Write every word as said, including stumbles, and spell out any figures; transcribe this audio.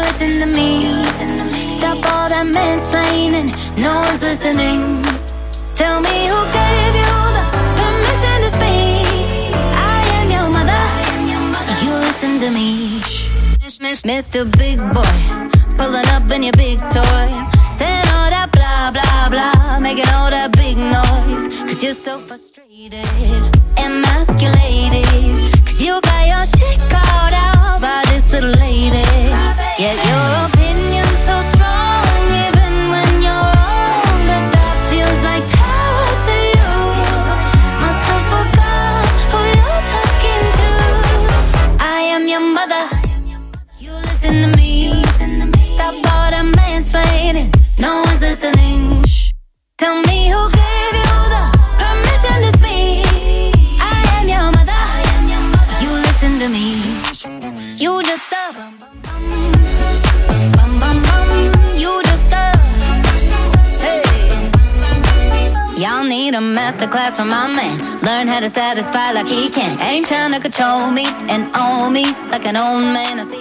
listen to me. Stop all that mansplaining, no one's listening. Tell me who gave you the permission to speak. I am your mother, you listen to me. Mister Big Boy, pulling up in your big toy, saying all that blah, blah, blah, making all that big noise. Cause you're so frustrated, emasculated, cause you got your shit called out by this little lady. Yet your opinion's so strong, even when you're wrong, that that feels like power to you. Must have forgot who you're talking to. I am your mother, you listen to me. Stop all the mansplaining, no one's listening. Tell me who gave you the permission to speak. I am your mother, you listen to me. You just a bum bum bum bum, you just a hey. Y'all need a masterclass from my man. Learn how to satisfy like he can. Ain't trying to control me and own me like an old man. I see